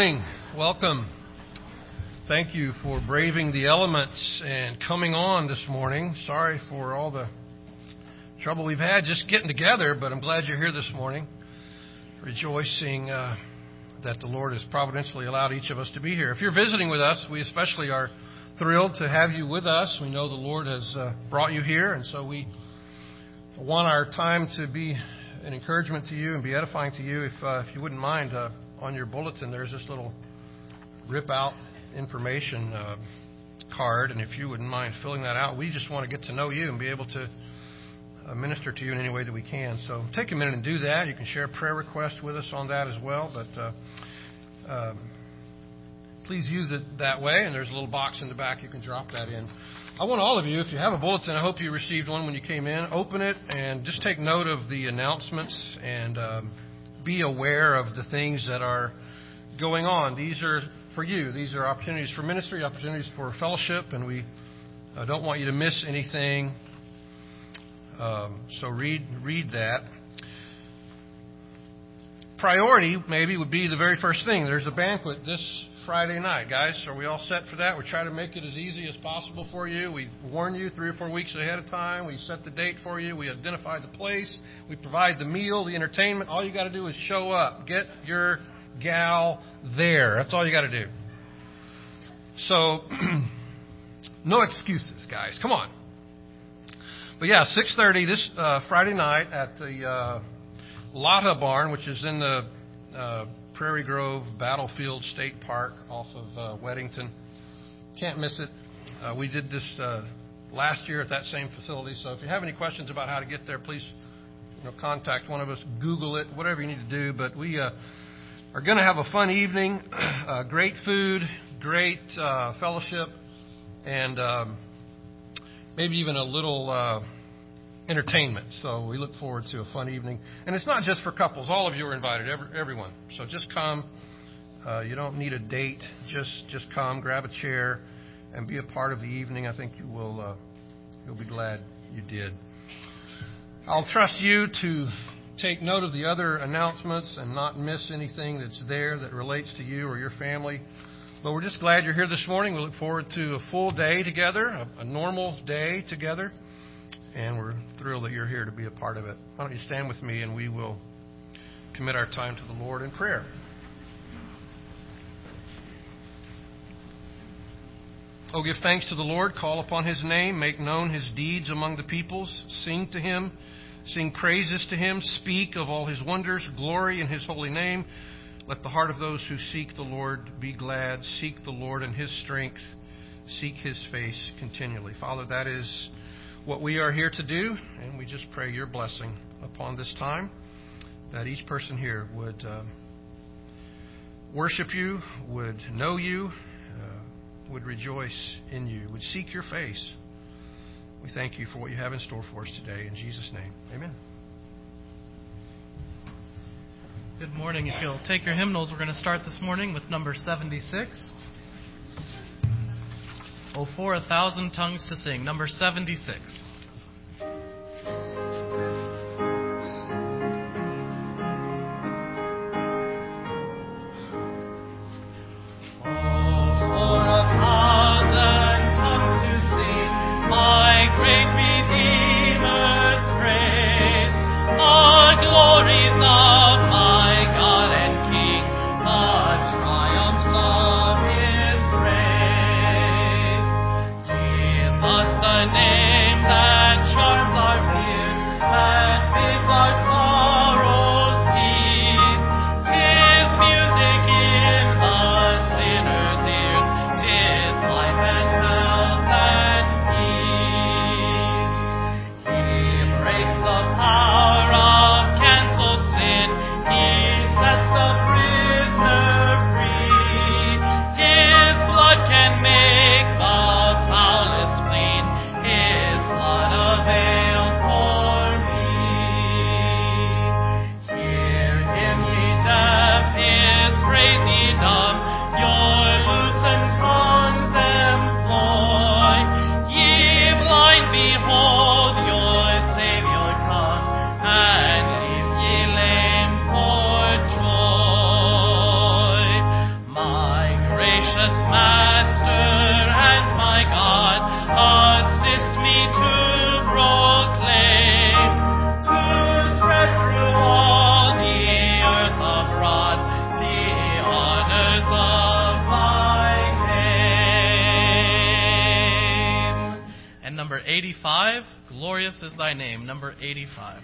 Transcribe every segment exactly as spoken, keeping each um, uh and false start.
Morning. Welcome. Thank you for braving the elements and coming on this morning. Sorry for all the trouble we've had just getting together, but I'm glad you're here this morning, rejoicing uh, that the Lord has providentially allowed each of us to be here. If you're visiting with us, we especially are thrilled to have you with us. We know the Lord has uh, brought you here, and so we want our time to be an encouragement to you and be edifying to you. If uh, if you wouldn't mind, uh, on your bulletin there's this little rip out information uh, card, and if you wouldn't mind filling that out, we just want to get to know you and be able to uh, minister to you in any way that we can. So take a minute and do that. You can share prayer requests with us on that as well, but uh, um, please use it that way, and there's a little box in the back you can drop that in. I want all of you, if you have a bulletin, I hope you received one when you came in, open it and just take note of the announcements and um, be aware of the things that are going on. These are for you. These are opportunities for ministry, opportunities for fellowship, and we uh, don't want you to miss anything. Um, so read read that. Priority maybe would be the very first thing. There's a banquet this Friday night, guys. Are we all set for that? We try to make it as easy as possible for you. We warn you three or four weeks ahead of time. We set the date for you. We identify the place. We provide the meal, the entertainment. All you got to do is show up. Get your gal there. That's all you got to do. So, no excuses, guys. Come on. But yeah, six thirty this uh, Friday night at the uh, Lotta Barn, which is in the uh, Prairie Grove Battlefield State Park off of uh, Weddington. Can't miss it. Uh, we did this uh, last year at that same facility. So if you have any questions about how to get there, please you know, contact one of us, Google it, whatever you need to do. But we uh, are going to have a fun evening, uh, great food, great uh, fellowship, and um, maybe even a little uh, entertainment. So we look forward to a fun evening. And it's not just for couples. All of you are invited, every, everyone. So just come. Uh, you don't need a date. Just just come, grab a chair, and be a part of the evening. I think you will uh, you'll be glad you did. I'll trust you to take note of the other announcements and not miss anything that's there that relates to you or your family. But we're just glad you're here this morning. We look forward to a full day together, a, a normal day together. And we're thrilled that you're here to be a part of it. Why don't you stand with me and we will commit our time to the Lord in prayer. Oh, give thanks to the Lord, call upon His name, make known His deeds among the peoples, sing to Him, sing praises to Him, speak of all His wonders, glory in His holy name. Let the heart of those who seek the Lord be glad. Seek the Lord in His strength. Seek His face continually. Father, that is what we are here to do, and we just pray your blessing upon this time, that each person here would uh, worship you, would know you, uh, would rejoice in you, would seek your face. We thank you for what you have in store for us today. In Jesus' name, amen. Good morning. If you'll take your hymnals, we're going to start this morning with number seventy-six. Oh, for a thousand tongues to sing. Number seventy-six. The name that eighty-five, Glorious is Thy Name, number eighty-five.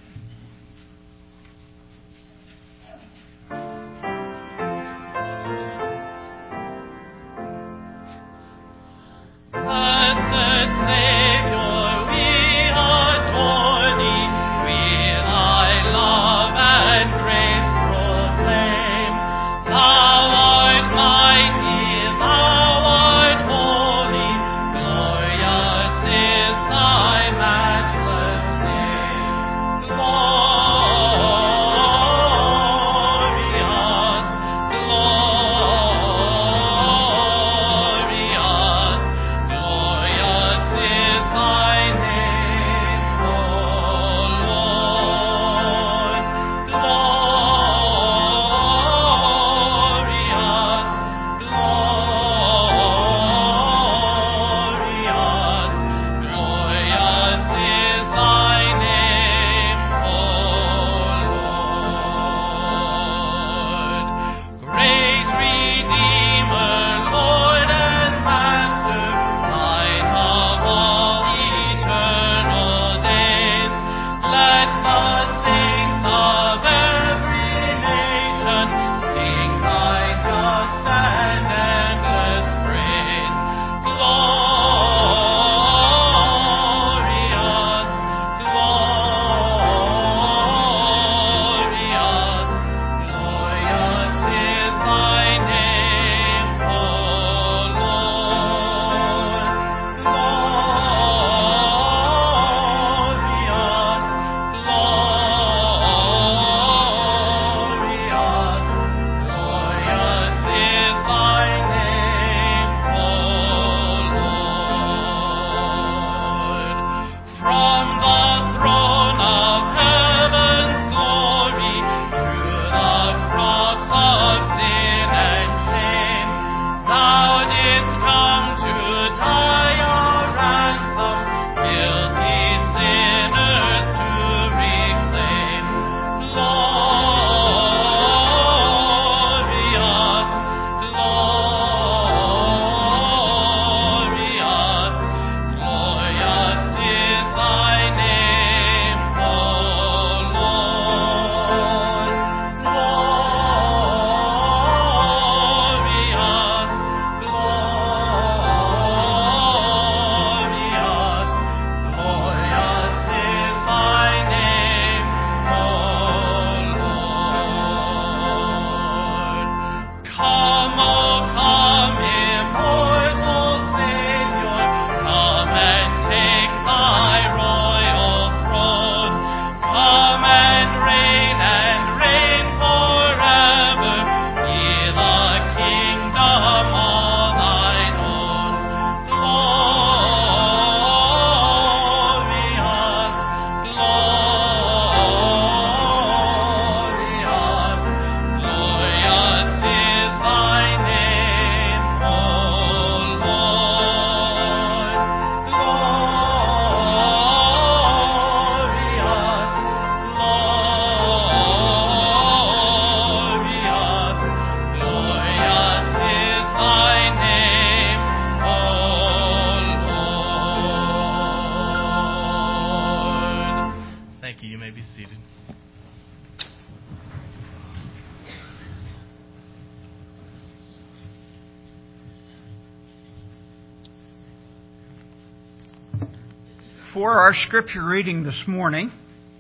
For our scripture reading this morning,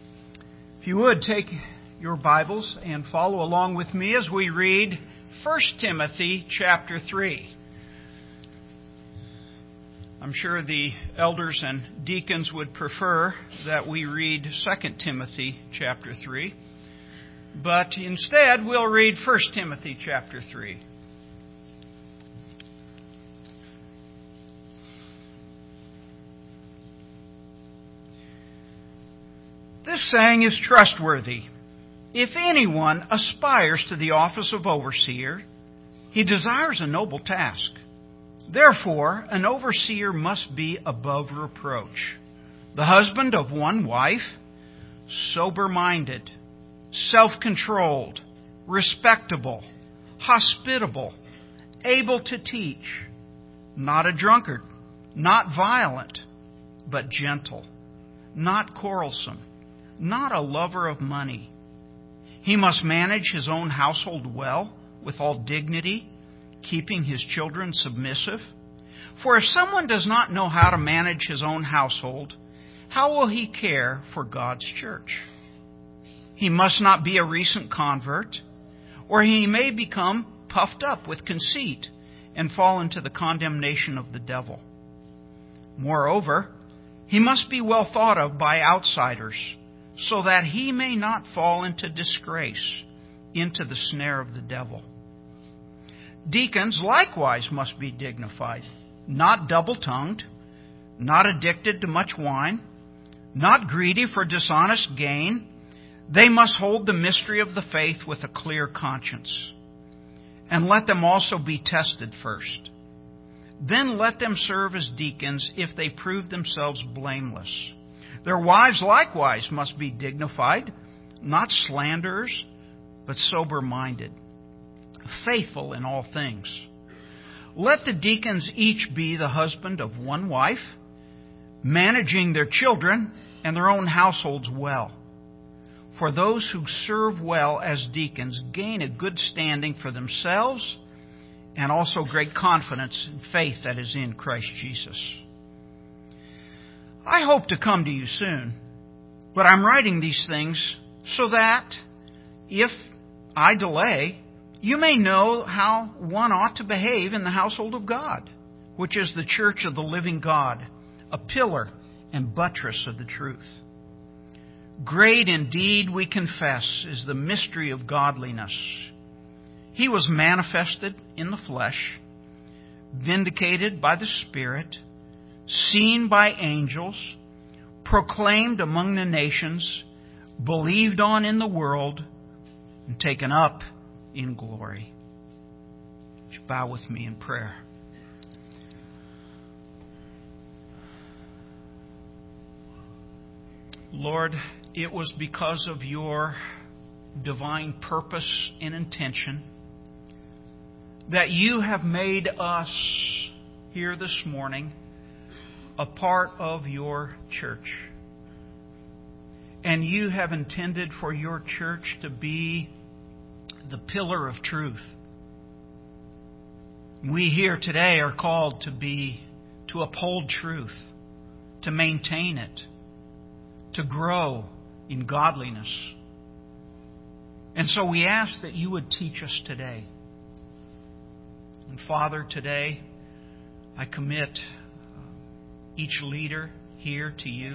if you would take your Bibles and follow along with me as we read First Timothy chapter three. I'm sure the elders and deacons would prefer that we read Second Timothy chapter three, but instead we'll read First Timothy chapter three. This saying is trustworthy. If anyone aspires to the office of overseer, he desires a noble task. Therefore, an overseer must be above reproach, the husband of one wife, sober-minded, self-controlled, respectable, hospitable, able to teach, not a drunkard, not violent, but gentle, not quarrelsome, not a lover of money. He must manage his own household well, with all dignity, keeping his children submissive. For if someone does not know how to manage his own household, how will he care for God's church? He must not be a recent convert, or he may become puffed up with conceit and fall into the condemnation of the devil. Moreover, he must be well thought of by outsiders, so that he may not fall into disgrace, into the snare of the devil. Deacons likewise must be dignified, not double-tongued, not addicted to much wine, not greedy for dishonest gain. They must hold the mystery of the faith with a clear conscience. And let them also be tested first. Then let them serve as deacons if they prove themselves blameless. Their wives likewise must be dignified, not slanderers, but sober-minded, faithful in all things. Let the deacons each be the husband of one wife, managing their children and their own households well. For those who serve well as deacons gain a good standing for themselves and also great confidence and faith that is in Christ Jesus. I hope to come to you soon, but I'm writing these things so that if I delay, you may know how one ought to behave in the household of God, which is the church of the living God, a pillar and buttress of the truth. Great indeed, we confess, is the mystery of godliness. He was manifested in the flesh, vindicated by the Spirit, seen by angels, proclaimed among the nations, believed on in the world, and taken up in glory. Would you bow with me in prayer? Lord, it was because of your divine purpose and intention that you have made us here this morning a part of your church. And you have intended for your church to be the pillar of truth. We here today are called to be, to uphold truth, to maintain it, to grow in godliness. And so we ask that you would teach us today. And Father, today I commit each leader here to you.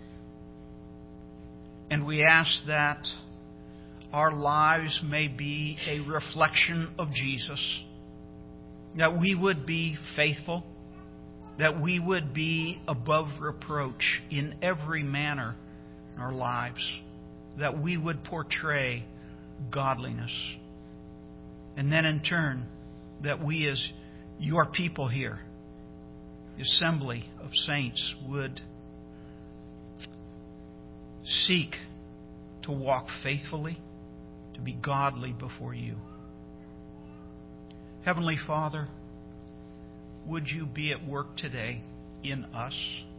And we ask that our lives may be a reflection of Jesus, that we would be faithful, that we would be above reproach in every manner in our lives, that we would portray godliness. And then in turn, that we as your people here, the assembly of saints, would seek to walk faithfully, to be godly before you. Heavenly Father, would you be at work today in us?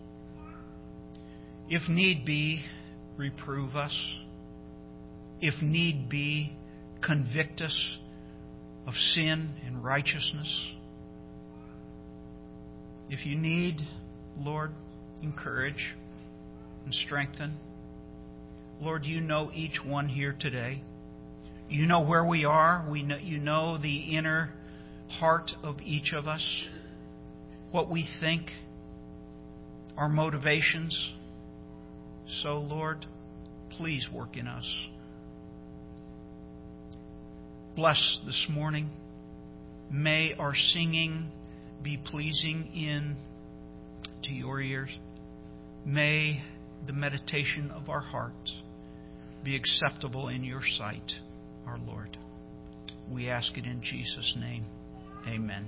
If need be, reprove us. If need be, convict us of sin and righteousness. If you need, Lord, encourage and strengthen. Lord, you know each one here today. You know where we are. We know, you know the inner heart of each of us, what we think, our motivations. So, Lord, please work in us. Bless this morning. May our singing be pleasing in to your ears. May the meditation of our hearts be acceptable in your sight, our Lord. We ask it in Jesus' name. Amen.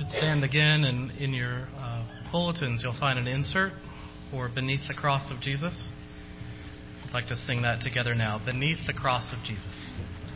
would stand again, and in your uh, bulletins you'll find an insert for Beneath the Cross of Jesus. I'd like to sing that together now. Beneath the Cross of Jesus.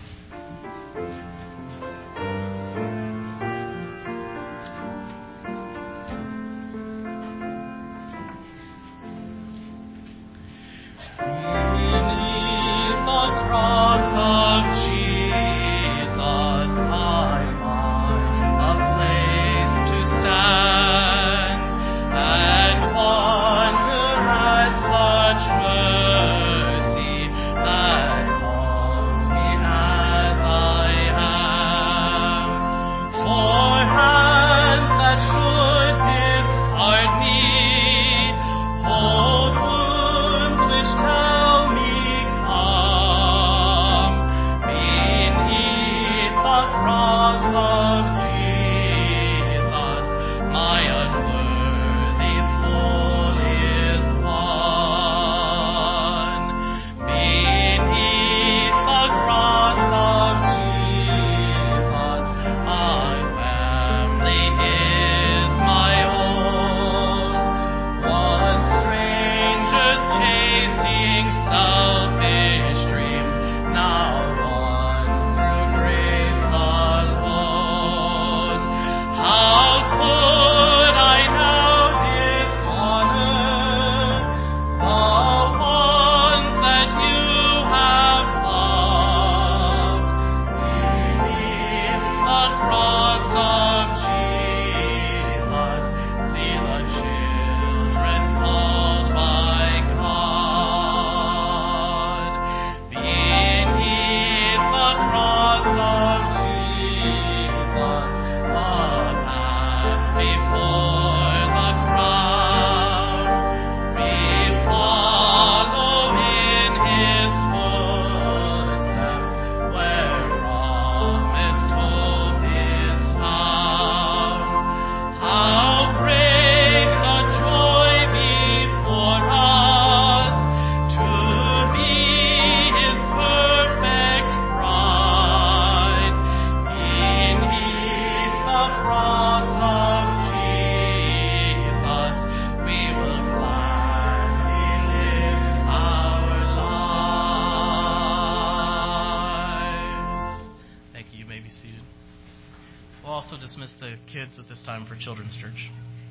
Dismiss the kids at this time for Children's Church.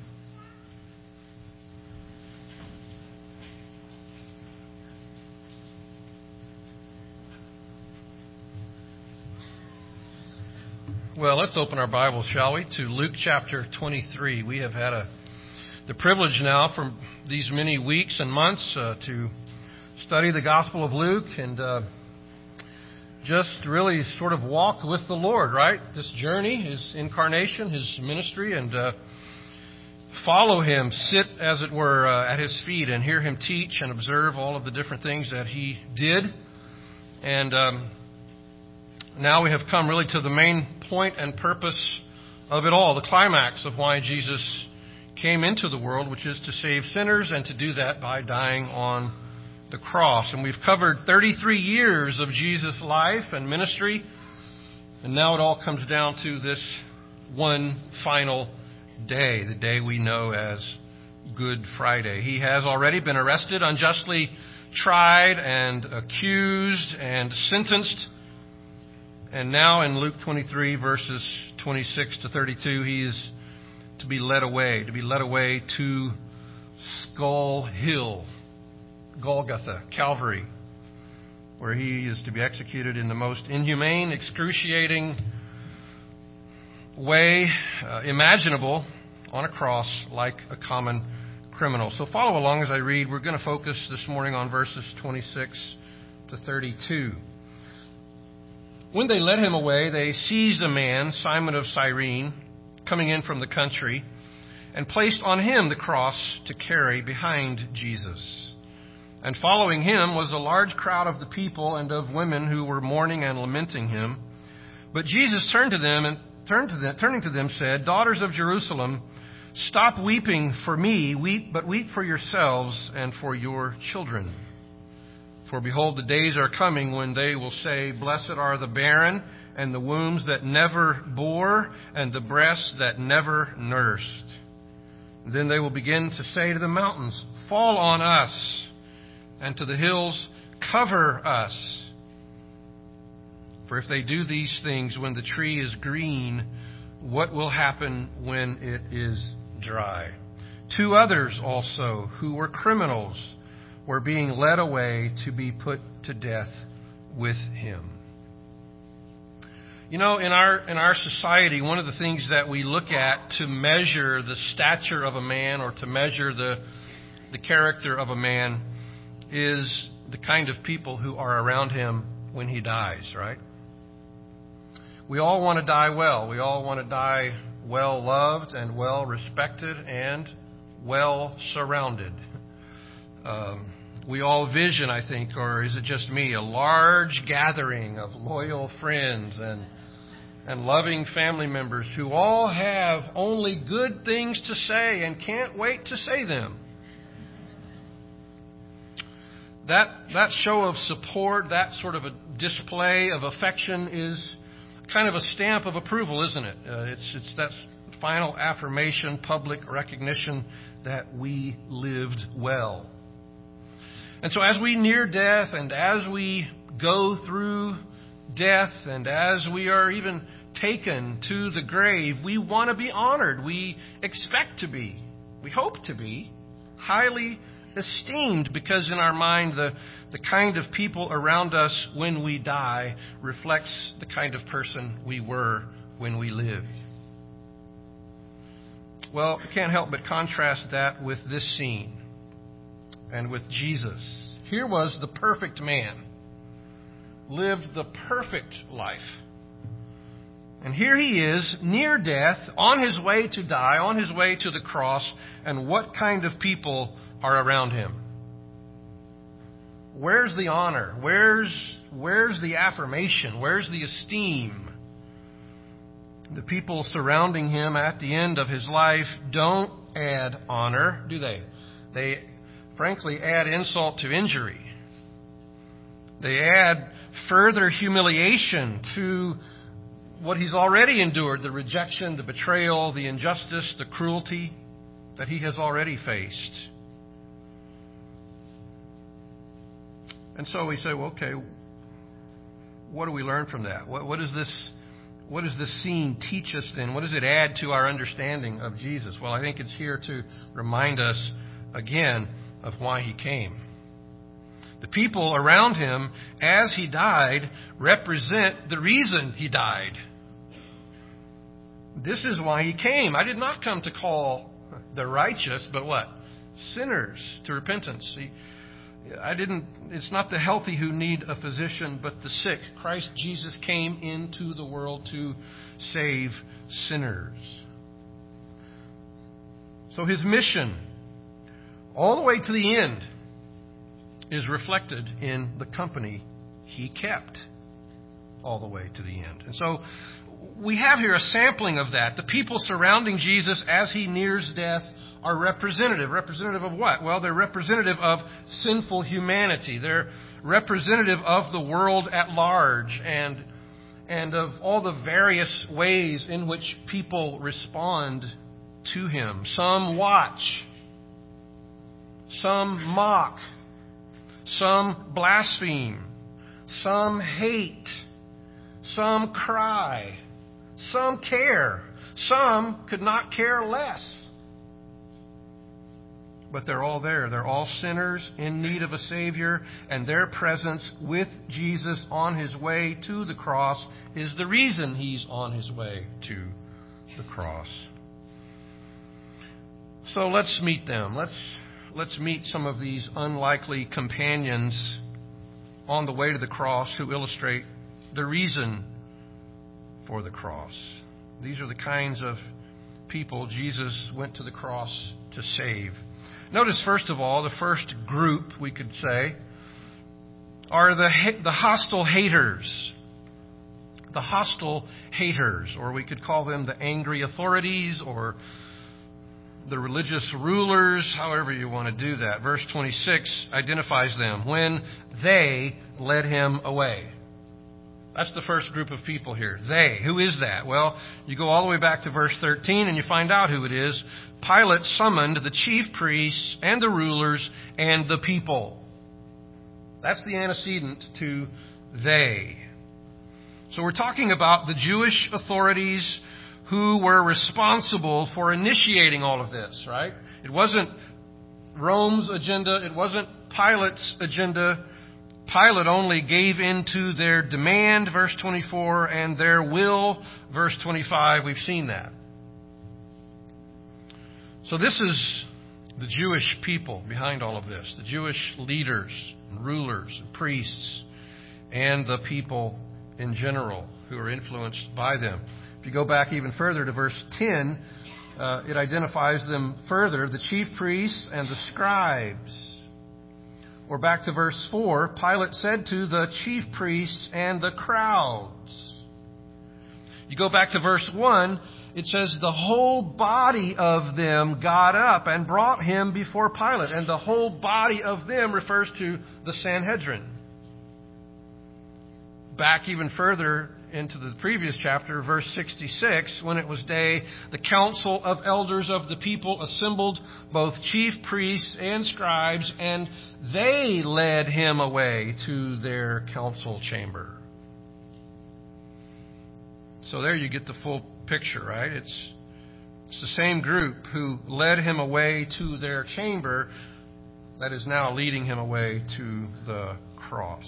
Well, let's open our Bibles, shall we, to Luke chapter twenty-three. We have had a, the privilege now for these many weeks and months uh, to study the Gospel of Luke and uh, just really sort of walk with the Lord, right? This journey, His incarnation, His ministry, and uh, follow Him, sit, as it were, uh, at His feet and hear Him teach and observe all of the different things that He did. And um, now we have come really to the main point and purpose of it all, the climax of why Jesus came into the world, which is to save sinners and to do that by dying on the cross. And we've covered thirty-three years of Jesus' life and ministry, and now it all comes down to this one final day, the day we know as Good Friday. He has already been arrested, unjustly tried and accused and sentenced, and now in Luke twenty-three, verses twenty-six to thirty-two, he is to be led away, to be led away to Skull Hill, Golgotha, Calvary, where he is to be executed in the most inhumane, excruciating way uh, imaginable on a cross like a common criminal. So follow along as I read. We're going to focus this morning on verses twenty-six to thirty-two. When they led him away, they seized a man, Simon of Cyrene, coming in from the country, and placed on him the cross to carry behind Jesus. And following him was a large crowd of the people and of women who were mourning and lamenting him. But Jesus turned to them and turned to them, turning to them, said, "Daughters of Jerusalem, stop weeping for me, weep, but weep for yourselves and for your children. For behold, the days are coming when they will say, Blessed are the barren, and the wombs that never bore, and the breasts that never nursed. And then they will begin to say to the mountains, Fall on us, and to the hills, Cover us. For if they do these things when the tree is green, what will happen when it is dry? Two others also, who were criminals, were being led away to be put to death with him. You know, in our in our society, one of the things that we look at to measure the stature of a man or to measure the the character of a man is the kind of people who are around him when he dies, right? We all want to die well. We all want to die well loved and well respected and well surrounded. Um, we all vision, I think, or is it just me, a large gathering of loyal friends and and loving family members who all have only good things to say and can't wait to say them. That that show of support, that sort of a display of affection is kind of a stamp of approval, isn't it? Uh, it's it's that final affirmation, public recognition that we lived well. And so as we near death and as we go through death and as we are even taken to the grave, we want to be honored. We expect to be. We hope to be highly esteemed because in our mind the, the kind of people around us when we die reflects the kind of person we were when we lived. Well, I can't help but contrast that with this scene and with Jesus. Here was the perfect man, lived the perfect life. And here he is, near death, on his way to die, on his way to the cross, and what kind of people are around him? Where's the honor? Where's, where's the affirmation? Where's the esteem? The people surrounding him at the end of his life don't add honor, do they? They, frankly, add insult to injury. They add further humiliation to what he's already endured, the rejection, the betrayal, the injustice, the cruelty that he has already faced. And so we say, well, okay, what do we learn from that? What, what does this, what does this scene teach us then? What does it add to our understanding of Jesus? Well, I think it's here to remind us again of why he came. The people around him, as he died, represent the reason he died. This is why he came. I did not come to call the righteous, but what? Sinners to repentance. He, I didn't. It's not the healthy who need a physician, but the sick. Christ Jesus came into the world to save sinners. So his mission, all the way to the end, is reflected in the company he kept all the way to the end. And so we have here a sampling of that. The people surrounding Jesus as he nears death are representative. Representative of what? Well, they're representative of sinful humanity. They're representative of the world at large and, and of all the various ways in which people respond to him. Some watch. Some mock. Some blaspheme. Some hate. Some cry. Some care. Some could not care less. But they're all there. They're all sinners in need of a Savior, and their presence with Jesus on his way to the cross is the reason he's on his way to the cross. So let's meet them. Let's let's meet some of these unlikely companions on the way to the cross who illustrate the reason for the cross. These are the kinds of people Jesus went to the cross to save. Notice, first of all, the first group, we could say, are the the hostile haters. The hostile haters, or we could call them the angry authorities or the religious rulers, however you want to do that. Verse twenty-six identifies them when they led him away. That's the first group of people here. They. Who is that? Well, you go all the way back to verse thirteen and you find out who it is. Pilate summoned the chief priests and the rulers and the people. That's the antecedent to they. So we're talking about the Jewish authorities who were responsible for initiating all of this, right? It wasn't Rome's agenda. It wasn't Pilate's agenda. Pilate only gave in to their demand, verse twenty-four, and their will, verse twenty-five. We've seen that. So this is the Jewish people behind all of this, the Jewish leaders and rulers and priests and the people in general who are influenced by them. If you go back even further to verse ten, uh, it identifies them further, the chief priests and the scribes. Or back to verse four, Pilate said to the chief priests and the crowds. You go back to verse one, it says the whole body of them got up and brought him before Pilate. And the whole body of them refers to the Sanhedrin. Back even further into the previous chapter, verse sixty-six, when it was day, the council of elders of the people assembled, both chief priests and scribes, and they led him away to their council chamber. So there you get the full picture, right? It's, it's the same group who led him away to their chamber that is now leading him away to the cross.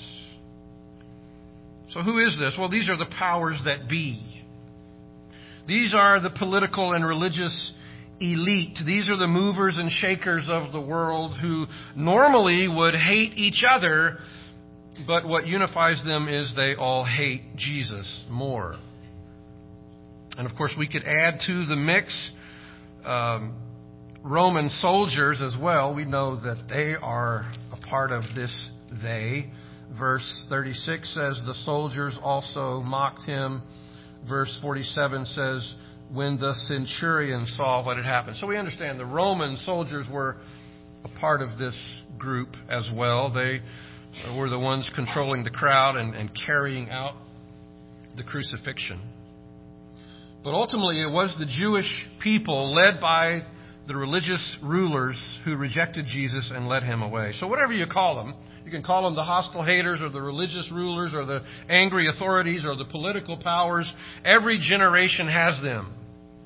So who is this? Well, these are the powers that be. These are the political and religious elite. These are the movers and shakers of the world who normally would hate each other, but what unifies them is they all hate Jesus more. And of course, we could add to the mix um, Roman soldiers as well. We know that they are a part of this they. Verse thirty-six says, the soldiers also mocked him. Verse forty-seven says, when the centurion saw what had happened. So we understand the Roman soldiers were a part of this group as well. They were the ones controlling the crowd and, and carrying out the crucifixion. But ultimately it was the Jewish people led by the religious rulers who rejected Jesus and led him away. So whatever you call them, you can call them the hostile haters or the religious rulers or the angry authorities or the political powers. Every generation has them.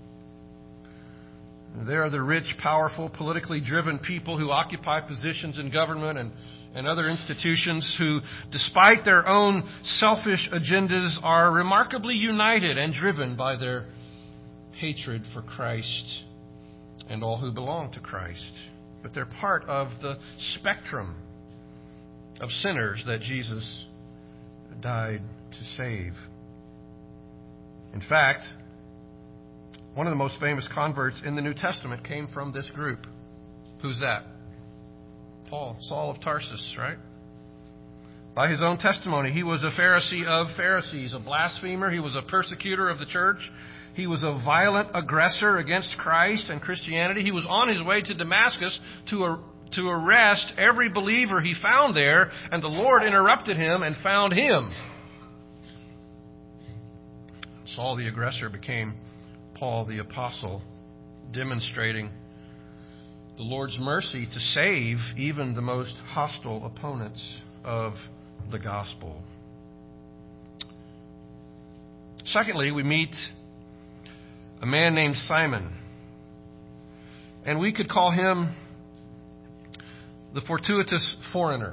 They are the rich, powerful, politically driven people who occupy positions in government and, and other institutions who, despite their own selfish agendas, are remarkably united and driven by their hatred for Christ and all who belong to Christ. But they're part of the spectrum of sinners that Jesus died to save. In fact, one of the most famous converts in the New Testament came from this group. Who's that? Paul, Saul of Tarsus, right? By his own testimony, he was a Pharisee of Pharisees, a blasphemer. He was a persecutor of the church. He was a violent aggressor against Christ and Christianity. He was on his way to Damascus to a to arrest every believer he found there, and the Lord interrupted him and found him. Saul the aggressor became Paul the apostle, demonstrating the Lord's mercy to save even the most hostile opponents of the gospel. Secondly, we meet a man named Simon, and we could call him the fortuitous foreigner,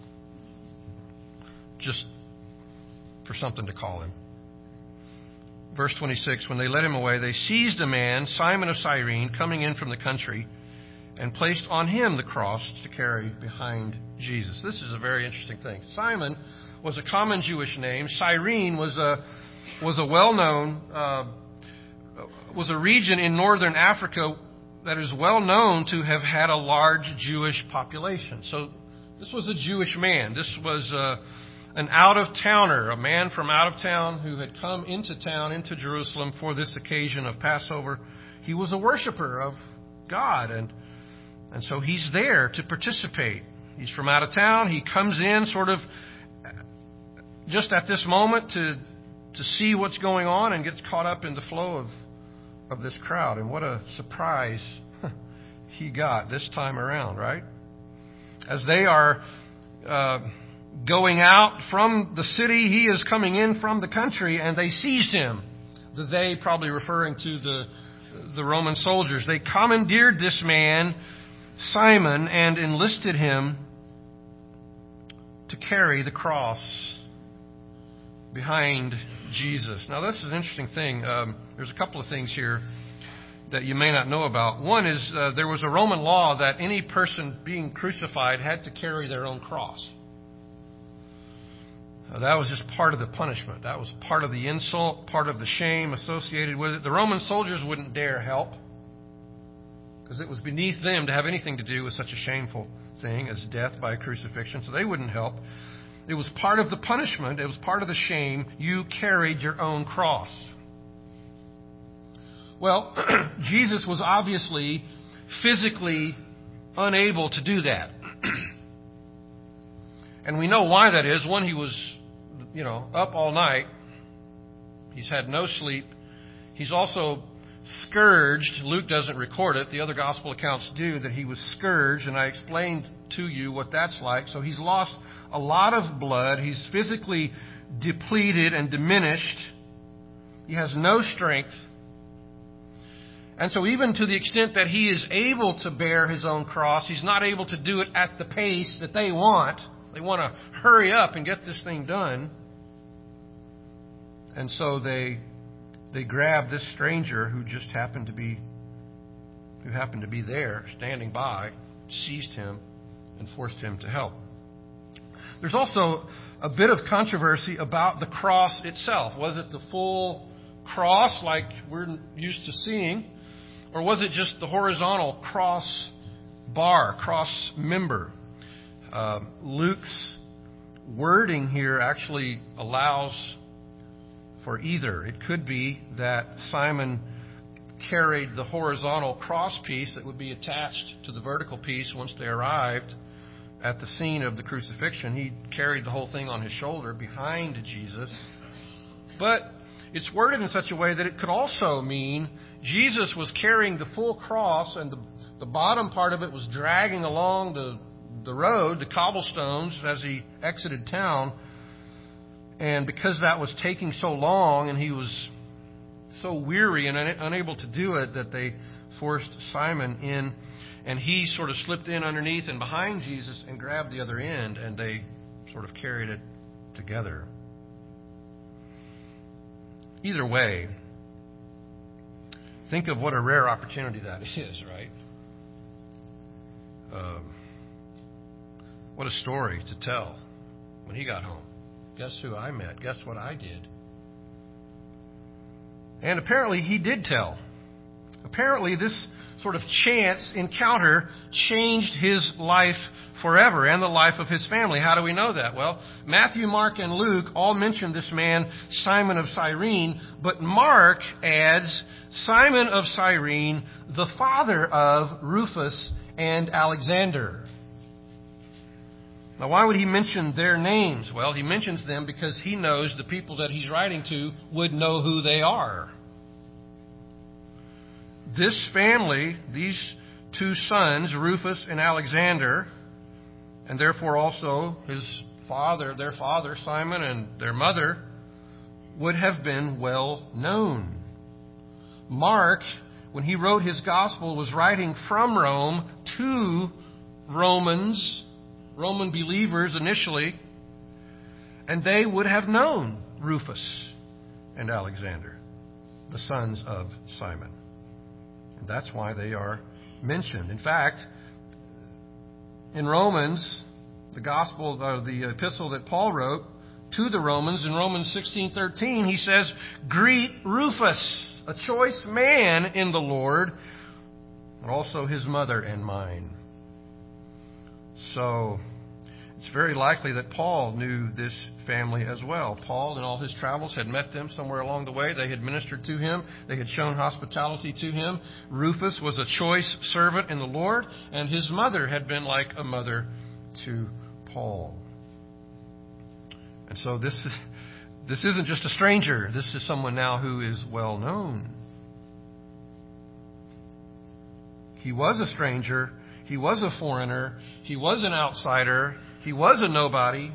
just for something to call him. Verse twenty-six, when they led him away, they seized a man, Simon of Cyrene, coming in from the country, and placed on him the cross to carry behind Jesus. This is a very interesting thing. Simon was a common Jewish name. Cyrene was a was a well-known uh, was a region in northern Africa that is well known to have had a large Jewish population. So this was a Jewish man. This was uh, an out-of-towner, a man from out of town who had come into town, into Jerusalem for this occasion of Passover. He was a worshiper of God. And, and so he's there to participate. He's from out of town. He comes in sort of just at this moment to, to see what's going on and gets caught up in the flow of, of this crowd. And what a surprise he got this time around, right? As they are uh, going out from the city, he is coming in from the country, and they seized him. The they probably referring to the the Roman soldiers. They commandeered this man, Simon, and enlisted him to carry the cross behind Jesus. Now, this is an interesting thing. Um, there's a couple of things here that you may not know about. One is uh, there was a Roman law that any person being crucified had to carry their own cross. Uh, that was just part of the punishment. That was part of the insult, part of the shame associated with it. The Roman soldiers wouldn't dare help because it was beneath them to have anything to do with such a shameful thing as death by crucifixion, so they wouldn't help. It was part of the punishment. It was part of the shame. You carried your own cross. Well, Jesus was obviously physically unable to do that. And we know why that is. One, he was, you know, up all night. He's had no sleep. He's also scourged. Luke doesn't record it. The other gospel accounts do, that he was scourged, and I explained to you what that's like. So he's lost a lot of blood. He's physically depleted and diminished. He has no strength. And so even to the extent that he is able to bear his own cross, he's not able to do it at the pace that they want. They want to hurry up and get this thing done. And so they they grab this stranger who just happened to be who happened to be there, standing by, seized him, and forced him to help. There's also a bit of controversy about the cross itself. Was it the full cross like we're used to seeing? Or was it just the horizontal cross bar, cross member? Uh, Luke's wording here actually allows for either. It could be that Simon carried the horizontal cross piece that would be attached to the vertical piece once they arrived at the scene of the crucifixion. He carried the whole thing on his shoulder behind Jesus. But it's worded in such a way that it could also mean Jesus was carrying the full cross, and the, the bottom part of it was dragging along the, the road, the cobblestones, as he exited town. And because that was taking so long and he was so weary and un- unable to do it, that they forced Simon in, and he sort of slipped in underneath and behind Jesus and grabbed the other end, and they sort of carried it together. Either way, think of what a rare opportunity that is, right? Um, what a story to tell when he got home. Guess who I met? Guess what I did? And apparently he did tell. Apparently this sort of chance encounter changed his life forever and the life of his family. How do we know that? Well, Matthew, Mark, and Luke all mention this man, Simon of Cyrene, but Mark adds Simon of Cyrene, the father of Rufus and Alexander. Now, why would he mention their names? Well, he mentions them because he knows the people that he's writing to would know who they are. This family, these two sons, Rufus and Alexander, and therefore also his father, their father, Simon, and their mother, would have been well known. Mark, when he wrote his gospel, was writing from Rome to Romans, Roman believers initially, and they would have known Rufus and Alexander, the sons of Simon. And that's why they are mentioned. In fact, in Romans, the gospel, or the epistle that Paul wrote to the Romans, in Romans sixteen thirteen, he says, "Greet Rufus, a choice man in the Lord, and also his mother and mine." So, It's very likely that Paul knew this family as well. Paul, in all his travels, had met them somewhere along the way. They had ministered to him. They had shown hospitality to him. Rufus was a choice servant in the Lord, and his mother had been like a mother to Paul. And so this is, this isn't just a stranger. This is someone now who is well known. He was a stranger. He was a foreigner. He was an outsider. He was a nobody.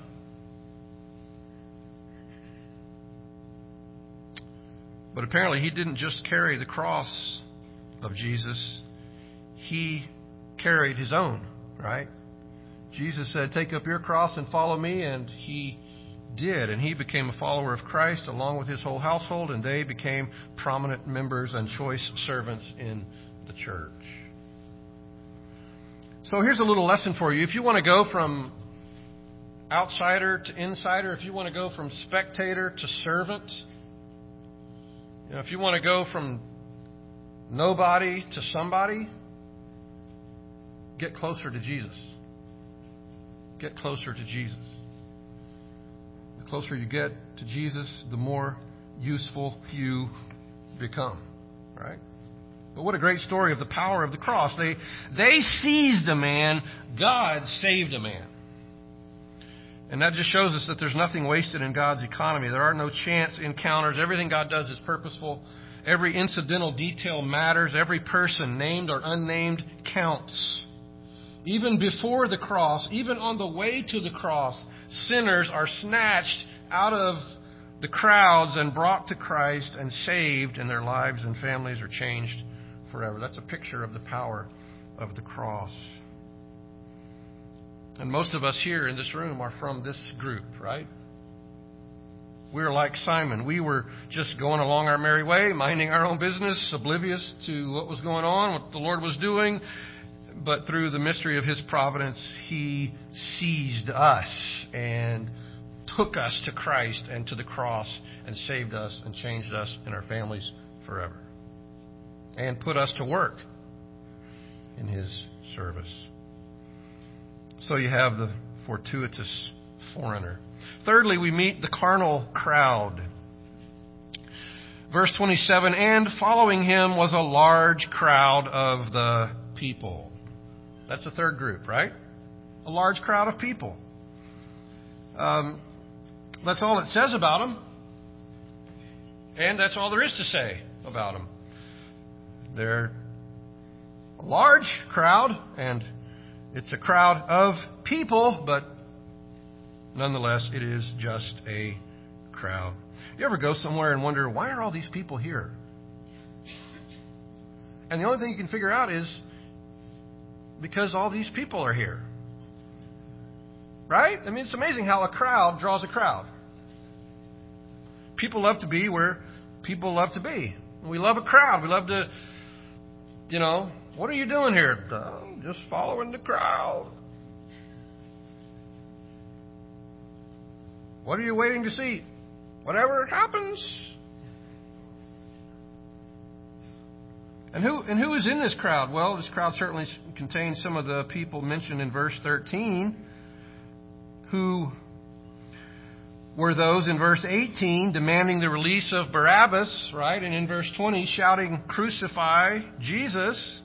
But apparently he didn't just carry the cross of Jesus. He carried his own, right? Jesus said, "Take up your cross and follow me," and he did. And he became a follower of Christ along with his whole household, and they became prominent members and choice servants in the church. So here's a little lesson for you. If you want to go from outsider to insider, if you want to go from spectator to servant, you know, if you want to go from nobody to somebody, get closer to Jesus. Get closer to Jesus. The closer you get to Jesus, the more useful you become, right? But what a great story of the power of the cross. They, they seized a man. God saved a man. And that just shows us that there's nothing wasted in God's economy. There are no chance encounters. Everything God does is purposeful. Every incidental detail matters. Every person, named or unnamed, counts. Even before the cross, even on the way to the cross, sinners are snatched out of the crowds and brought to Christ and saved, and their lives and families are changed forever. That's a picture of the power of the cross. And most of us here in this room are from this group, right? We're like Simon. We were just going along our merry way, minding our own business, oblivious to what was going on, what the Lord was doing. But through the mystery of His providence, He seized us and took us to Christ and to the cross and saved us and changed us and our families forever. And put us to work in His service. So you have the fortuitous foreigner. Thirdly, we meet the carnal crowd. Verse twenty-seven, and following him was a large crowd of the people. That's the third group, right? A large crowd of people. Um, that's all it says about them. And that's all there is to say about them. They're a large crowd, and it's a crowd of people, but nonetheless, it is just a crowd. You ever go somewhere and wonder, why are all these people here? And the only thing you can figure out is because all these people are here. Right? I mean, it's amazing how a crowd draws a crowd. People love to be where people love to be. We love a crowd. We love to, you know, what are you doing here? Oh, just following the crowd. What are you waiting to see? Whatever happens. And who and who is in this crowd? Well, this crowd certainly contains some of the people mentioned in verse thirteen, who were those in verse eighteen demanding the release of Barabbas, right? And in verse twenty shouting, "Crucify Jesus."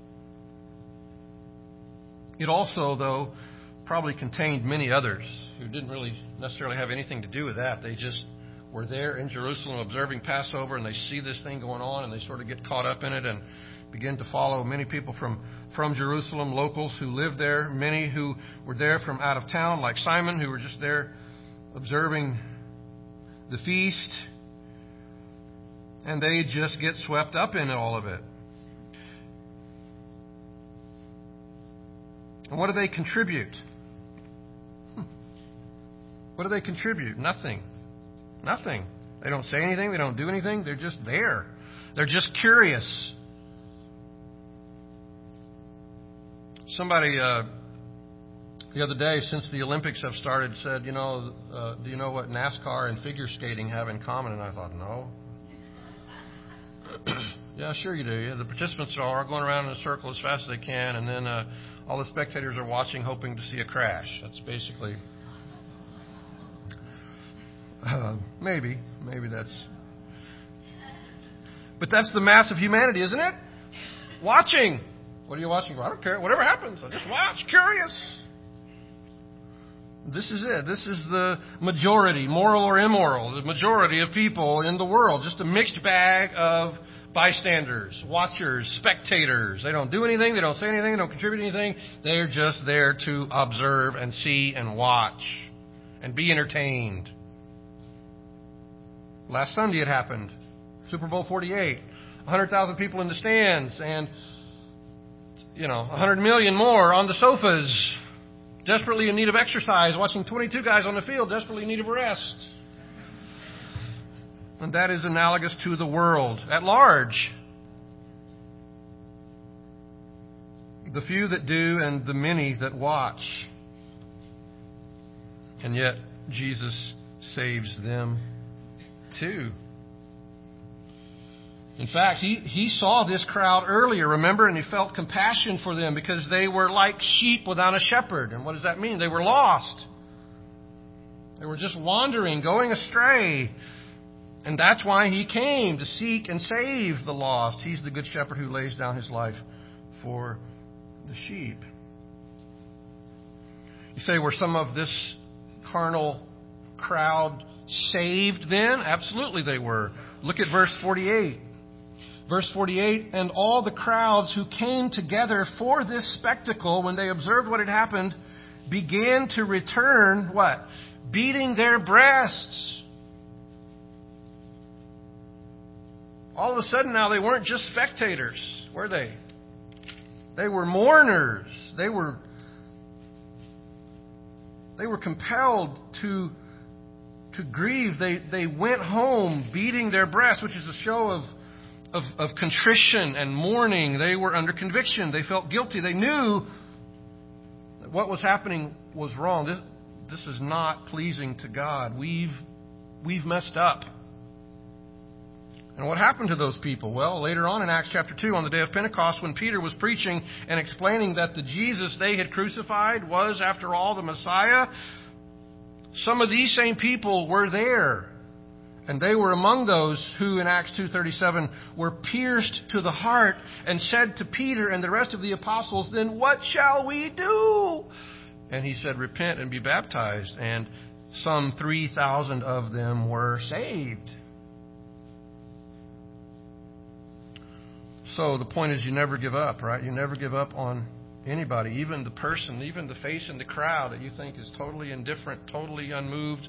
It also, though, probably contained many others who didn't really necessarily have anything to do with that. They just were there in Jerusalem observing Passover, and they see this thing going on, and they sort of get caught up in it and begin to follow. Many people from, from Jerusalem, locals who lived there, many who were there from out of town, like Simon, who were just there observing the feast, and they just get swept up in all of it. And what do they contribute? What do they contribute? Nothing. Nothing. They don't say anything. They don't do anything. They're just there. They're just curious. Somebody uh, the other day, since the Olympics have started, said, you know, uh, do you know what NASCAR and figure skating have in common? And I thought, no. Yeah, sure you do. Yeah, the participants are all going around in a circle as fast as they can, and then uh, all the spectators are watching, hoping to see a crash. That's basically... Uh, maybe. Maybe that's... But that's the mass of humanity, isn't it? Watching. What are you watching for? I don't care. Whatever happens, I just watch. Curious. This is it. This is the majority, moral or immoral, the majority of people in the world. Just a mixed bag of bystanders, watchers, spectators. They don't do anything. They don't say anything. They don't contribute anything. They're just there to observe and see and watch and be entertained. Last Sunday it happened. Super Bowl forty-eight. one hundred thousand people in the stands and, you know, one hundred million more on the sofas, desperately in need of exercise, watching twenty-two guys on the field, desperately in need of rest. And that is analogous to the world at large. The few that do and the many that watch. And yet Jesus saves them too. In fact, he, he saw this crowd earlier, remember, and he felt compassion for them because they were like sheep without a shepherd. And what does that mean? They were lost. They were just wandering, going astray. And that's why he came, to seek and save the lost. He's the good shepherd who lays down his life for the sheep. You say, were some of this carnal crowd saved then? Absolutely they were. Look at verse forty-eight. Verse forty-eight, and all the crowds who came together for this spectacle, when they observed what had happened, began to return, what? Beating their breasts. All of a sudden now they weren't just spectators, were they? They were mourners. They were, they were compelled to, to grieve. They, they went home beating their breasts, which is a show of Of, of contrition and mourning. They were under conviction. They felt guilty. They knew that what was happening was wrong. This, this is not pleasing to God. We've, we've messed up. And what happened to those people? Well, later on in Acts chapter two, on the day of Pentecost, when Peter was preaching and explaining that the Jesus they had crucified was, after all, the Messiah, some of these same people were there. And they were among those who, in Acts two thirty-seven, were pierced to the heart and said to Peter and the rest of the apostles, then what shall we do? And he said, repent and be baptized. And some three thousand of them were saved. So the point is, you never give up, right? You never give up on anybody, even the person, even the face in the crowd that you think is totally indifferent, totally unmoved.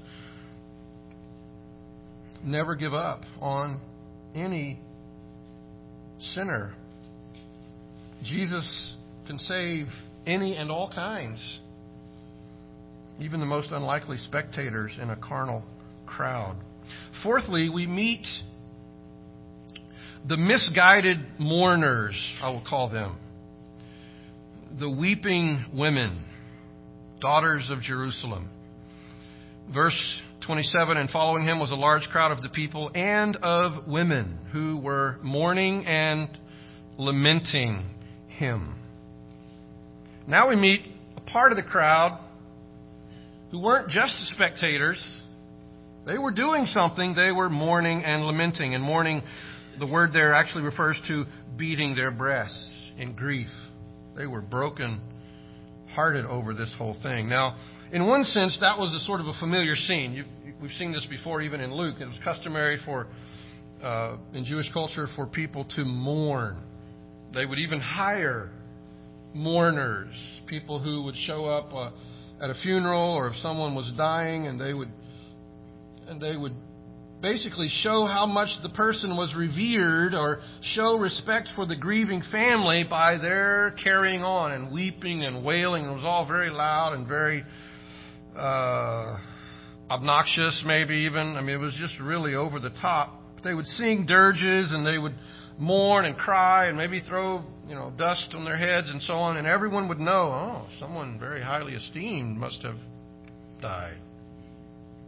Never give up on any sinner. Jesus can save any and all kinds, even the most unlikely spectators in a carnal crowd. Fourthly, we meet the misguided mourners, I will call them. The weeping women, daughters of Jerusalem. Verse twenty-seven, and following him was a large crowd of the people and of women who were mourning and lamenting him. Now we meet a part of the crowd who weren't just spectators. They were doing something. They were mourning and lamenting. And mourning, the word there actually refers to beating their breasts in grief. They were broken hearted over this whole thing. Now, in one sense, that was a sort of a familiar scene. You've, we've seen this before, even in Luke. It was customary for, uh, in Jewish culture, for people to mourn. They would even hire mourners, people who would show up uh, at a funeral, or if someone was dying, and they would, and they would basically show how much the person was revered, or show respect for the grieving family by their carrying on and weeping and wailing. It was all very loud and very uh, obnoxious, maybe even. I mean, it was just really over the top. They would sing dirges, and they would mourn and cry and maybe throw, you know, dust on their heads and so on, and everyone would know, oh, someone very highly esteemed must have died.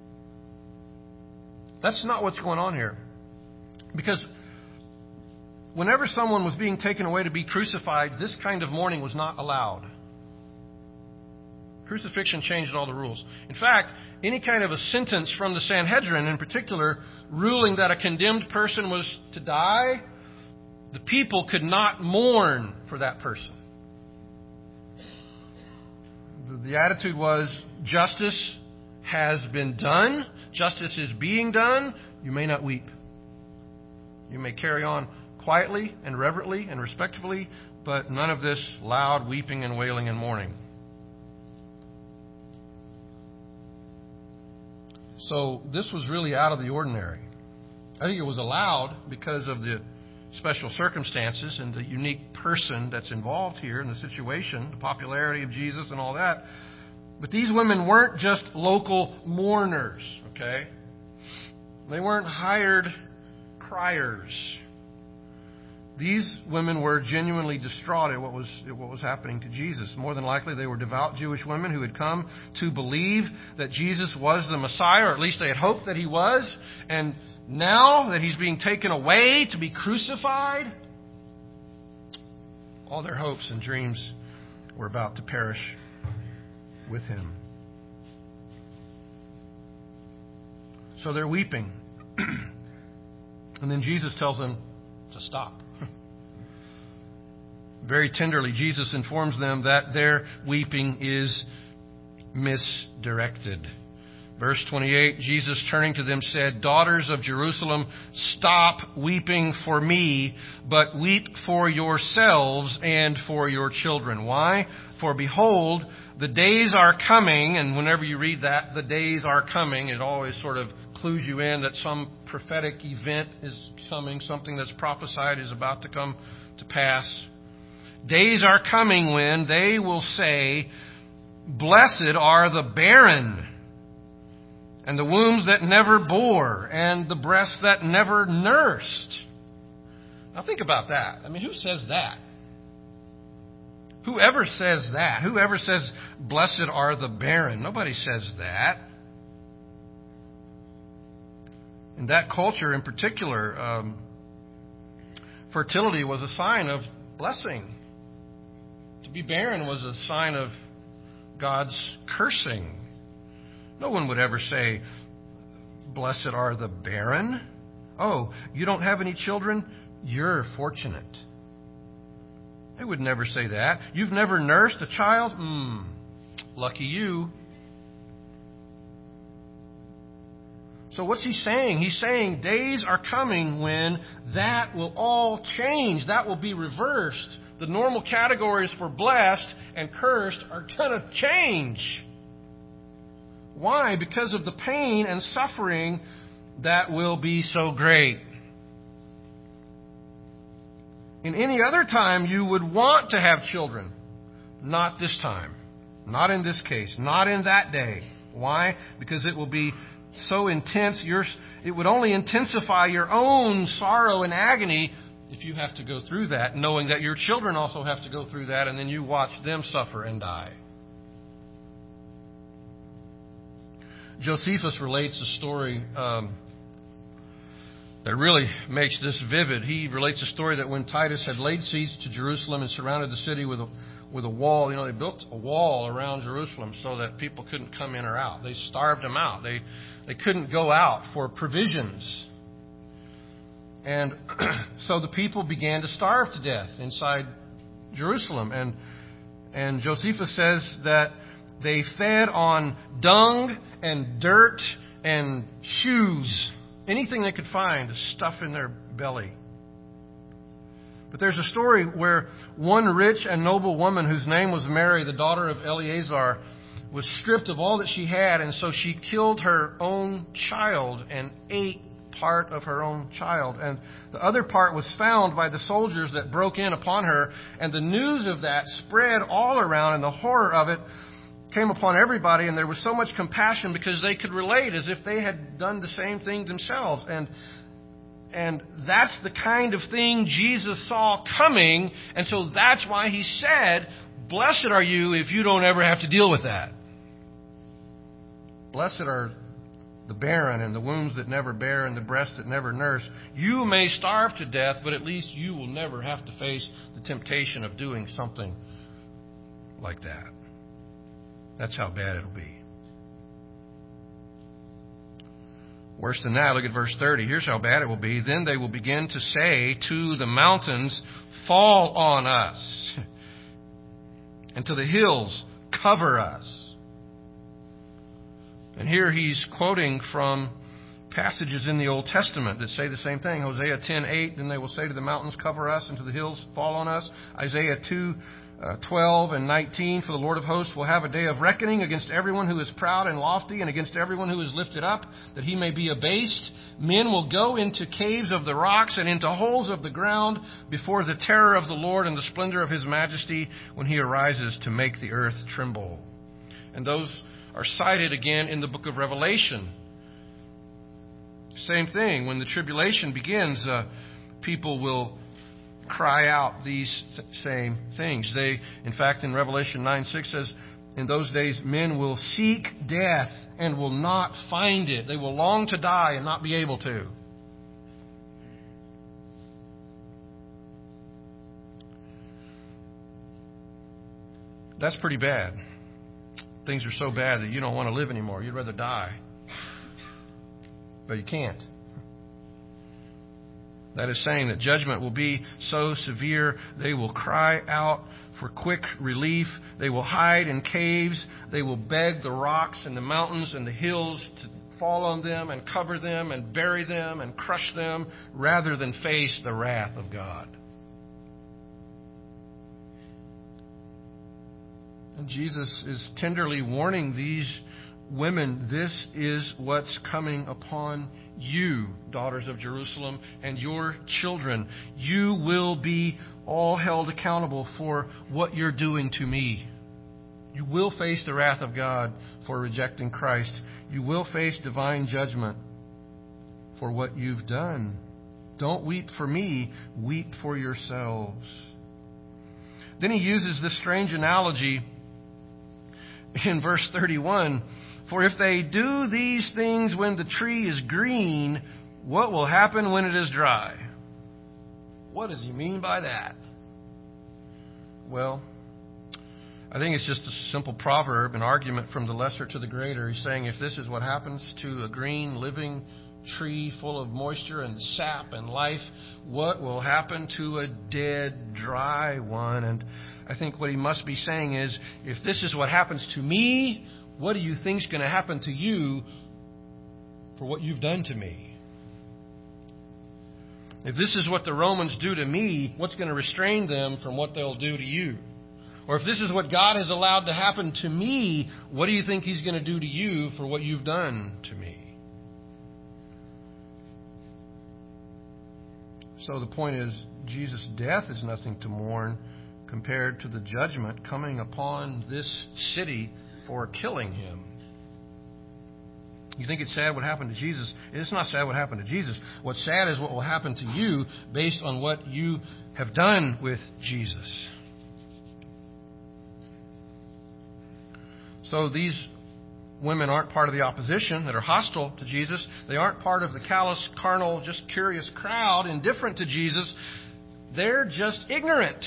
That's not what's going on here. Because whenever someone was being taken away to be crucified, this kind of mourning was not allowed. Crucifixion changed all the rules. In fact, any kind of a sentence from the Sanhedrin in particular, ruling that a condemned person was to die, the people could not mourn for that person. The attitude was, justice has been done. Justice is being done. You may not weep. You may carry on quietly and reverently and respectfully, but none of this loud weeping and wailing and mourning. So this was really out of the ordinary. I think it was allowed because of the special circumstances and the unique person that's involved here in the situation, the popularity of Jesus and all that. But these women weren't just local mourners, okay? They weren't hired criers. These women were genuinely distraught at what was at what was happening to Jesus. More than likely, they were devout Jewish women who had come to believe that Jesus was the Messiah, or at least they had hoped that he was. And now that he's being taken away to be crucified, all their hopes and dreams were about to perish with him. So they're weeping. And then Jesus tells them to stop. Very tenderly, Jesus informs them that their weeping is misdirected. Verse twenty-eight, Jesus turning to them said, "Daughters of Jerusalem, stop weeping for me, but weep for yourselves and for your children." Why? "For behold, the days are coming," and whenever you read that, "the days are coming," it always sort of clues you in that some prophetic event is coming, something that's prophesied is about to come to pass. "Days are coming when they will say, 'Blessed are the barren, and the wombs that never bore, and the breasts that never nursed.'" Now think about that. I mean, who says that? Whoever says that? Whoever says, "Blessed are the barren"? Nobody says that. In that culture in particular, um, fertility was a sign of blessing. To be barren was a sign of God's cursing. No one would ever say, "Blessed are the barren." Oh, you don't have any children? You're fortunate. They would never say that. You've never nursed a child? Hmm, lucky you. So what's he saying? He's saying days are coming when that will all change. That will be reversed. The normal categories for blessed and cursed are going to change. Why? Because of the pain and suffering that will be so great. In any other time, you would want to have children. Not this time. Not in this case. Not in that day. Why? Because it will be so intense, you're, it would only intensify your own sorrow and agony if you have to go through that, knowing that your children also have to go through that, and then you watch them suffer and die. Josephus relates a story um, that really makes this vivid. He relates a story that when Titus had laid siege to Jerusalem and surrounded the city with a with a wall, you know, they built a wall around Jerusalem so that people couldn't come in or out. They starved them out. They they couldn't go out for provisions. And so the people began to starve to death inside Jerusalem. And and Josephus says that they fed on dung and dirt and shoes, anything they could find to stuff in their belly. But there's a story where one rich and noble woman whose name was Mary, the daughter of Eleazar, was stripped of all that she had, and so she killed her own child and ate part of her own child. And the other part was found by the soldiers that broke in upon her, and the news of that spread all around, and the horror of it came upon everybody, and there was so much compassion because they could relate as if they had done the same thing themselves. And And that's the kind of thing Jesus saw coming. And so that's why he said, "Blessed are you if you don't ever have to deal with that. Blessed are the barren and the wombs that never bear and the breasts that never nurse. You may starve to death, but at least you will never have to face the temptation of doing something like that. That's how bad it'll be. Worse than that, look at verse thirty. Here's how bad it will be. Then they will begin to say to the mountains, fall on us, and to the hills, cover us. And here he's quoting from passages in the Old Testament that say the same thing. Hosea ten eight, then they will say to the mountains, cover us, and to the hills, fall on us. Isaiah two twelve and nineteen, for the Lord of hosts will have a day of reckoning against everyone who is proud and lofty, and against everyone who is lifted up, that he may be abased. Men will go into caves of the rocks and into holes of the ground before the terror of the Lord and the splendor of his majesty when he arises to make the earth tremble. And those are cited again in the book of Revelation. Same thing. When the tribulation begins, uh, people will cry out these th- same things. They, in fact, in Revelation nine six says, in those days men will seek death and will not find it. They will long to die and not be able to. That's pretty bad. Things are so bad that you don't want to live anymore. You'd rather die. But you can't. That is saying that judgment will be so severe, they will cry out for quick relief. They will hide in caves. They will beg the rocks and the mountains and the hills to fall on them and cover them and bury them and crush them rather than face the wrath of God. And Jesus is tenderly warning these women, this is what's coming upon you, daughters of Jerusalem, and your children. You will be all held accountable for what you're doing to me. You will face the wrath of God for rejecting Christ. You will face divine judgment for what you've done. Don't weep for me, weep for yourselves. Then he uses this strange analogy in verse thirty-one. For if they do these things when the tree is green, what will happen when it is dry? What does he mean by that? Well, I think it's just a simple proverb, an argument from the lesser to the greater. He's saying if this is what happens to a green, living tree full of moisture and sap and life, what will happen to a dead, dry one? And I think what he must be saying is, if this is what happens to me, what do you think is going to happen to you for what you've done to me? If this is what the Romans do to me, what's going to restrain them from what they'll do to you? Or if this is what God has allowed to happen to me, what do you think He's going to do to you for what you've done to me? So the point is, Jesus' death is nothing to mourn compared to the judgment coming upon this city for killing him. You think it's sad what happened to Jesus? It's not sad what happened to Jesus. What's sad is what will happen to you based on what you have done with Jesus. So these women aren't part of the opposition that are hostile to Jesus. They aren't part of the callous, carnal, just curious crowd indifferent to Jesus. They're just ignorant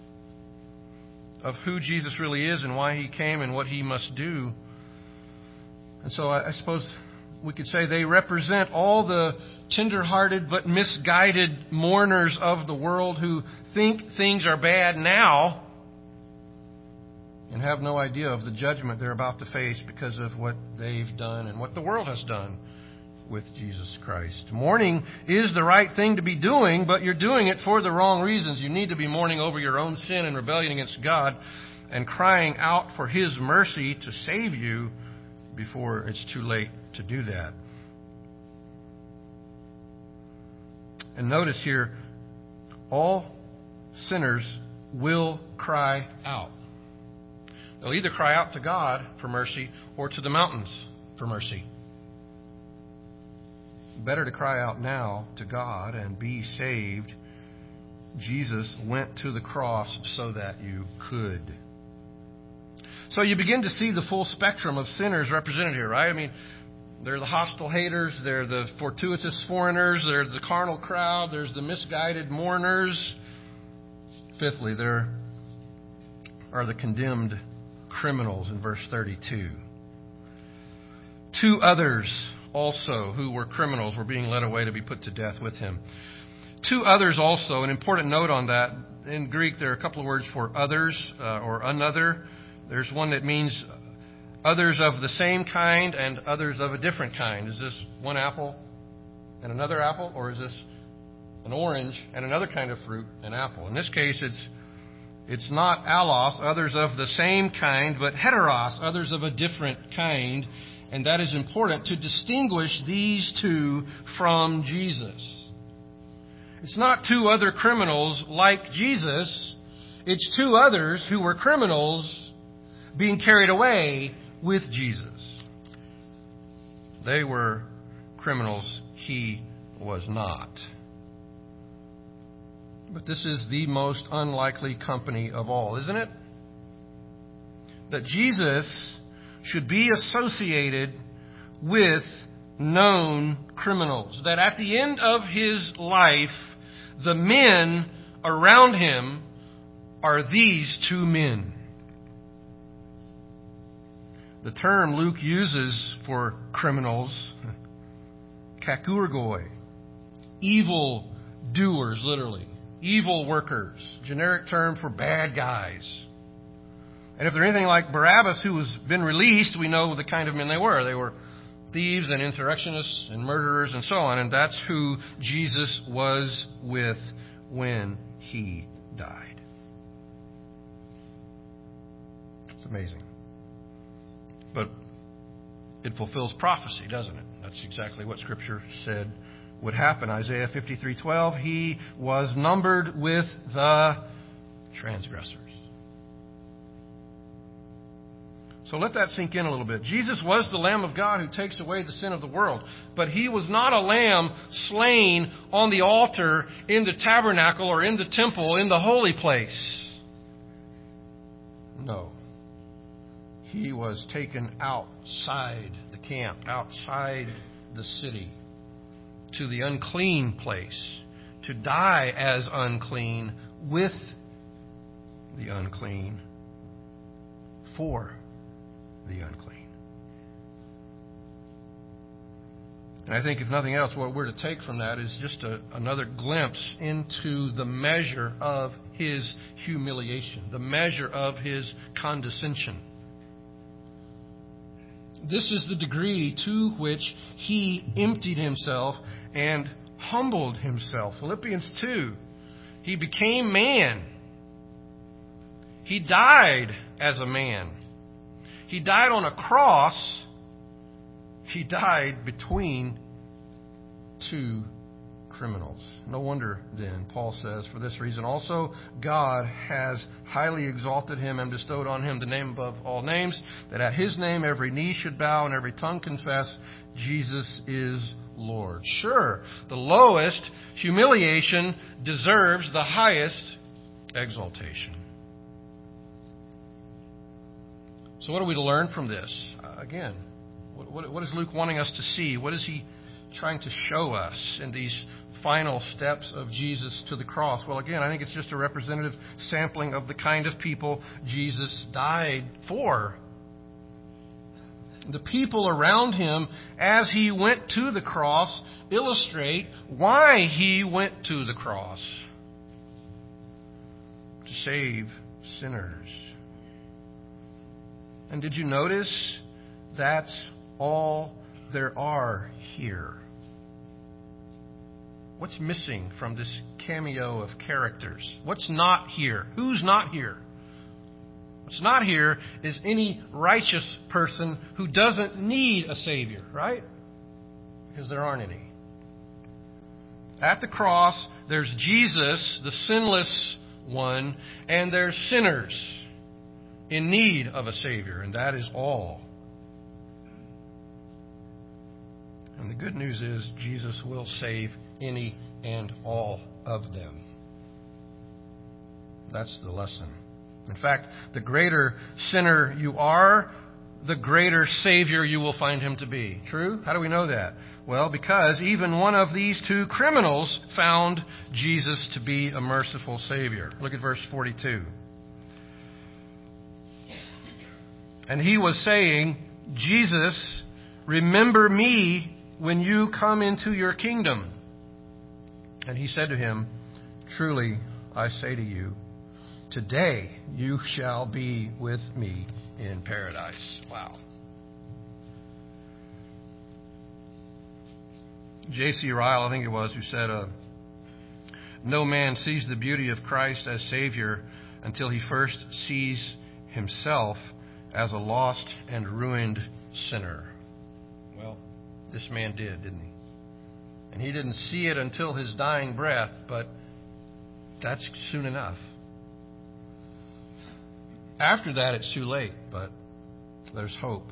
of who Jesus really is and why He came and what He must do. And so I, I suppose we could say they represent all the tender-hearted but misguided mourners of the world who think things are bad now and have no idea of the judgment they're about to face because of what they've done and what the world has done with Jesus Christ. Mourning is the right thing to be doing, but you're doing it for the wrong reasons. You need to be mourning over your own sin and rebellion against God and crying out for His mercy to save you before it's too late to do that. And notice here, all sinners will cry out. They'll either cry out to God for mercy or to the mountains for mercy. Better to cry out now to God and be saved. Jesus went to the cross so that you could. So you begin to see the full spectrum of sinners represented here, right? I mean, They're the hostile haters. They're the fortuitous foreigners. They're the carnal crowd. There's the misguided mourners. Fifthly, there are the condemned criminals in verse thirty-two. Two others also who were criminals were being led away to be put to death with him. Two others also, an important note on that. In Greek, there are a couple of words for others uh, or another. There's one that means others of the same kind and others of a different kind. Is this one apple and another apple, or is this an orange and another kind of fruit, an apple? In this case, it's it's not allos, others of the same kind, but heteros, others of a different kind. And that is important to distinguish these two from Jesus. It's not two other criminals like Jesus. It's two others who were criminals being carried away with Jesus. They were criminals. He was not. But this is the most unlikely company of all, isn't it? That Jesus should be associated with known criminals. That at the end of his life, the men around him are these two men. The term Luke uses for criminals, kakurgoi, evil doers, literally, evil workers, generic term for bad guys. And if they're anything like Barabbas, who has been released, we know the kind of men they were. They were thieves and insurrectionists and murderers and so on. And that's who Jesus was with when he died. It's amazing. But it fulfills prophecy, doesn't it? That's exactly what Scripture said would happen. Isaiah fifty-three twelve, he was numbered with the transgressors. So let that sink in a little bit. Jesus was the Lamb of God who takes away the sin of the world. But he was not a lamb slain on the altar, in the tabernacle, or in the temple, in the holy place. No. He was taken outside the camp, outside the city, to the unclean place, to die as unclean with the unclean, for the unclean. And I think if nothing else, what we're to take from that is just a, another glimpse into the measure of his humiliation, the measure of his condescension. This is the degree to which he emptied himself and humbled himself. Philippians two, he became man. He died as a man. He died on a cross. He died between two criminals. No wonder then, Paul says, for this reason also God has highly exalted him and bestowed on him the name above all names, that at his name every knee should bow and every tongue confess Jesus is Lord. Sure, the lowest humiliation deserves the highest exaltation. So what are we to learn from this? Uh, again, what, what, what is Luke wanting us to see? What is he trying to show us in these final steps of Jesus to the cross? Well, again, I think it's just a representative sampling of the kind of people Jesus died for. The people around him, as he went to the cross, illustrate why he went to the cross. To save sinners. And did you notice that's all there are here? What's missing from this cameo of characters? What's not here? Who's not here? What's not here is any righteous person who doesn't need a Savior, right? Because there aren't any. At the cross, there's Jesus, the sinless one, and there's sinners in need of a Savior, and that is all. And the good news is Jesus will save any and all of them. That's the lesson. In fact, the greater sinner you are, the greater Savior you will find him to be. True? How do we know that? Well, because even one of these two criminals found Jesus to be a merciful Savior. Look at verse forty-two. And he was saying, Jesus, remember me when you come into your kingdom. And he said to him, truly, I say to you, today you shall be with me in paradise. Wow. J C Ryle, I think it was, who said, uh, no man sees the beauty of Christ as Savior until he first sees himself as a lost and ruined sinner. Well, this man did, didn't he? And he didn't see it until his dying breath, but that's soon enough. After that, it's too late, but there's hope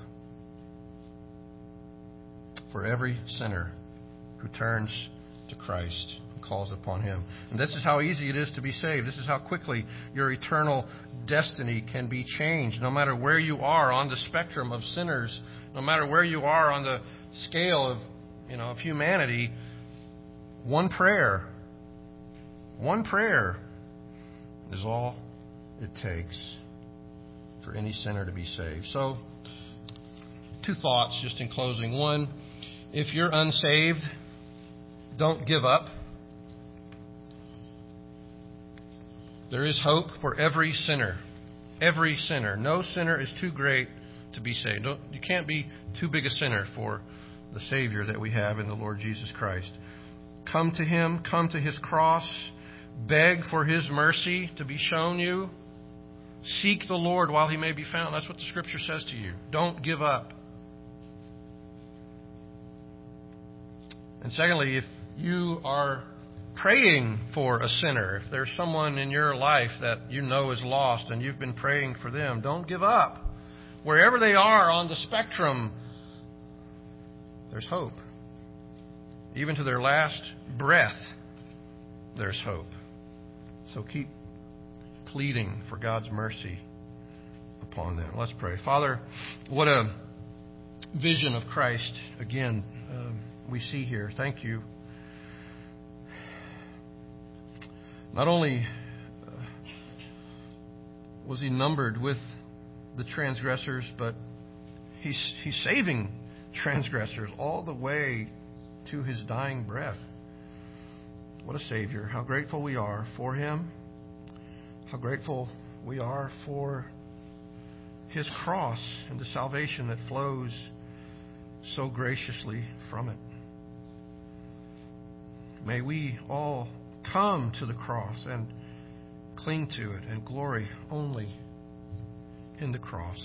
for every sinner who turns to Christ, who calls upon him. And this is how easy it is to be saved. This is how quickly your eternal destiny can be changed. No matter where you are on the spectrum of sinners, no matter where you are on the scale of, you know, of humanity, one prayer, one prayer is all it takes for any sinner to be saved. So, two thoughts just in closing. One, if you're unsaved, don't give up. There is hope for every sinner. Every sinner. No sinner is too great to be saved. Don't, you can't be too big a sinner for the Savior that we have in the Lord Jesus Christ. Come to Him. Come to His cross. Beg for His mercy to be shown you. Seek the Lord while He may be found. That's what the Scripture says to you. Don't give up. And secondly, if you are praying for a sinner, if there's someone in your life that you know is lost and you've been praying for them, don't give up. Wherever they are on the spectrum, there's hope. Even to their last breath, there's hope. So keep pleading for God's mercy upon them. Let's pray. Father, what a vision of Christ, again, um, we see here. Thank you. Not only uh, was He numbered with the transgressors, but He's, he's saving transgressors all the way to His dying breath. What a Savior. How grateful we are for Him. How grateful we are for His cross and the salvation that flows so graciously from it. May we all come to the cross and cling to it and glory only in the cross.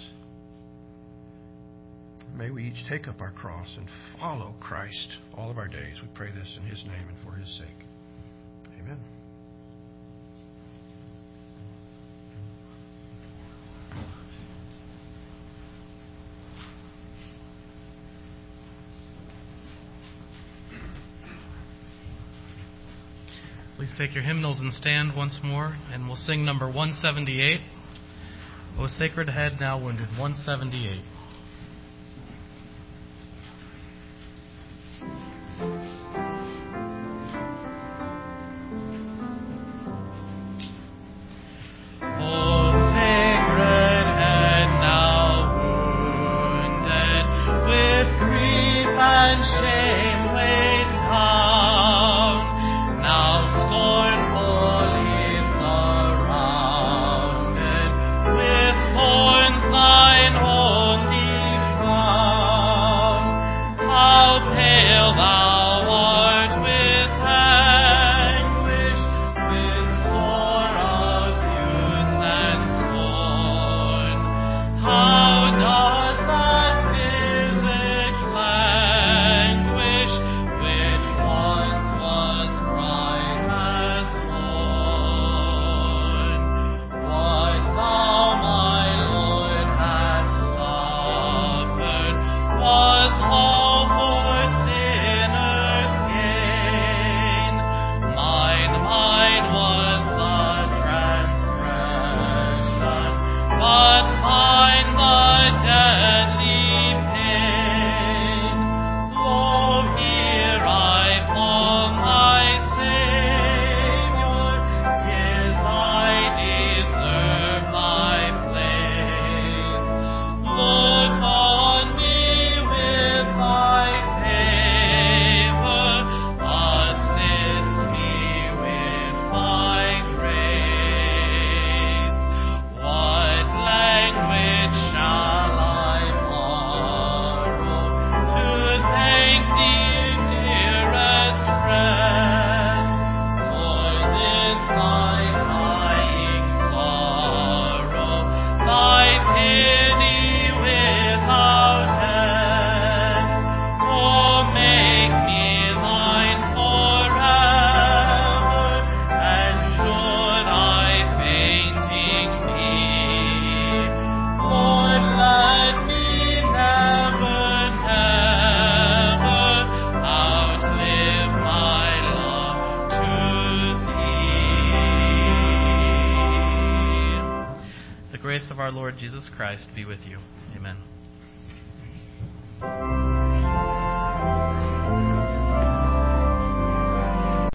May we each take up our cross and follow Christ all of our days. We pray this in His name and for His sake. Amen. Please take your hymnals and stand once more, and we'll sing number one seventy-eight. O Sacred Head Now Wounded, one seventy-eight. Thine own grace of our Lord Jesus Christ be with you.